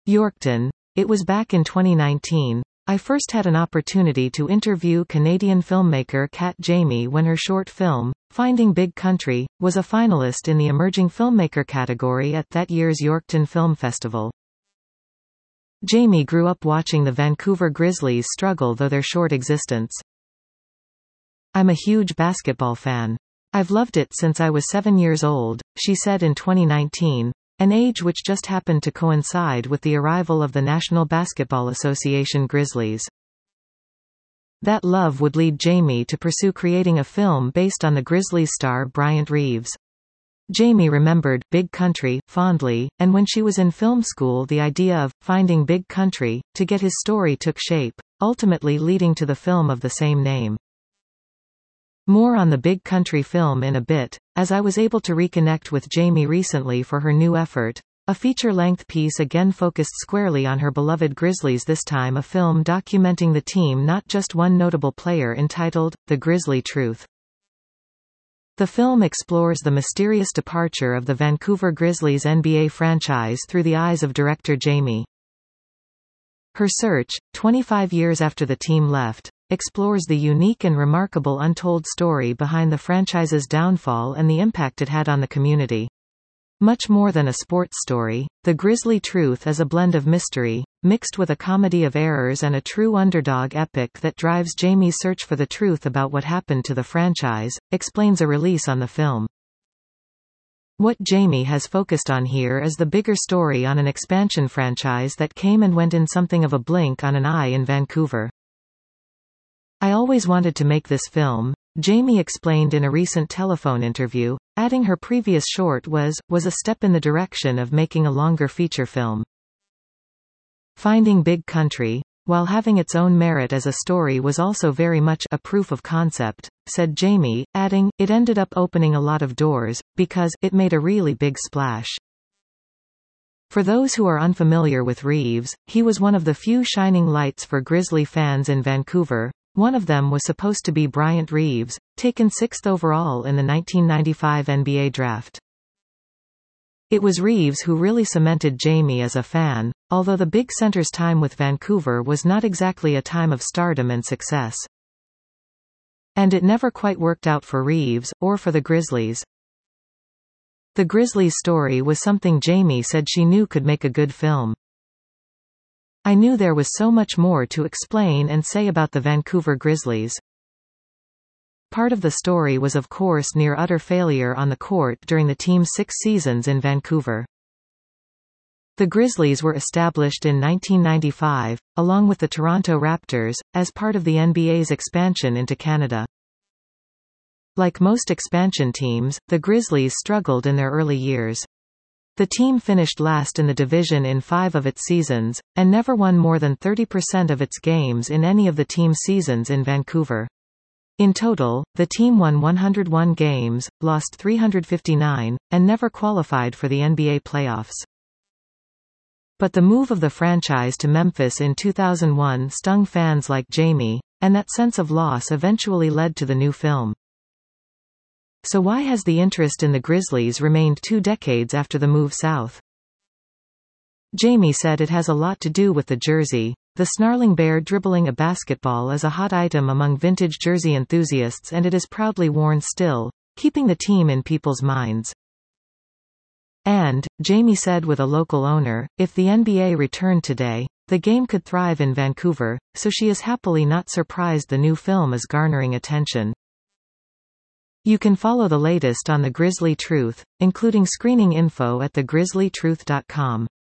Yorkton. It was back in 2019. I first had an opportunity to interview Canadian filmmaker Kat Jamie when her short film, Finding Big Country, was a finalist in the Emerging Filmmaker category at that year's Yorkton Film Festival. Jamie grew up watching the Vancouver Grizzlies struggle through their short existence. "I'm a huge basketball fan. I've loved it since I was 7 years old," she said in 2019, an age which just happened to coincide with the arrival of the National Basketball Association Grizzlies. That love would lead Jamie to pursue creating a film based on the Grizzlies star Bryant Reeves. Jamie remembered Big Country fondly, and when she was in film school the idea of Finding Big Country to get his story took shape, ultimately leading to the film of the same name. More on the Big Country film in a bit, as I was able to reconnect with Jamie recently for her new effort, a feature-length piece again focused squarely on her beloved Grizzlies, this time a film documenting the team, not just one notable player, entitled The Grizzly Truth. The film explores the mysterious departure of the Vancouver Grizzlies NBA franchise through the eyes of director Jamie. Her search, 25 years after the team left, explores the unique and remarkable untold story behind the franchise's downfall and the impact it had on the community. Much more than a sports story, The Grizzly Truth is a blend of mystery, mixed with a comedy of errors and a true underdog epic that drives Jamie's search for the truth about what happened to the franchise, explains a release on the film. What Jamie has focused on here is the bigger story on an expansion franchise that came and went in something of a blink on an eye in Vancouver. "I always wanted to make this film," Jamie explained in a recent telephone interview, adding her previous short was a step in the direction of making a longer feature film. Finding Big Country, while having its own merit as a story, was also very much a proof of concept, said Jamie, adding, "It ended up opening a lot of doors, because it made a really big splash." For those who are unfamiliar with Reeves, he was one of the few shining lights for Grizzly fans in Vancouver. One of them was supposed to be Bryant Reeves, taken 6th overall in the 1995 NBA draft. It was Reeves who really cemented Jamie as a fan, although the Big Center's time with Vancouver was not exactly a time of stardom and success. And it never quite worked out for Reeves, or for the Grizzlies. The Grizzlies story was something Jamie said she knew could make a good film. "I knew there was so much more to explain and say about the Vancouver Grizzlies. Part of the story was of course near utter failure on the court during the team's 6 seasons in Vancouver. The Grizzlies were established in 1995, along with the Toronto Raptors, as part of the NBA's expansion into Canada. Like most expansion teams, the Grizzlies struggled in their early years. The team finished last in the division in 5 of its seasons, and never won more than 30% of its games in any of the team's seasons in Vancouver. In total, the team won 101 games, lost 359, and never qualified for the NBA playoffs. But the move of the franchise to Memphis in 2001 stung fans like Jamie, and that sense of loss eventually led to the new film. So why has the interest in the Grizzlies remained 2 decades after the move south? Jamie said it has a lot to do with the jersey. The snarling bear dribbling a basketball is a hot item among vintage jersey enthusiasts, and it is proudly worn still, keeping the team in people's minds. And, Jamie said with a local owner, if the NBA returned today, the game could thrive in Vancouver, so she is happily not surprised the new film is garnering attention. You can follow the latest on The Grizzly Truth, including screening info at thegrizzlytruth.com.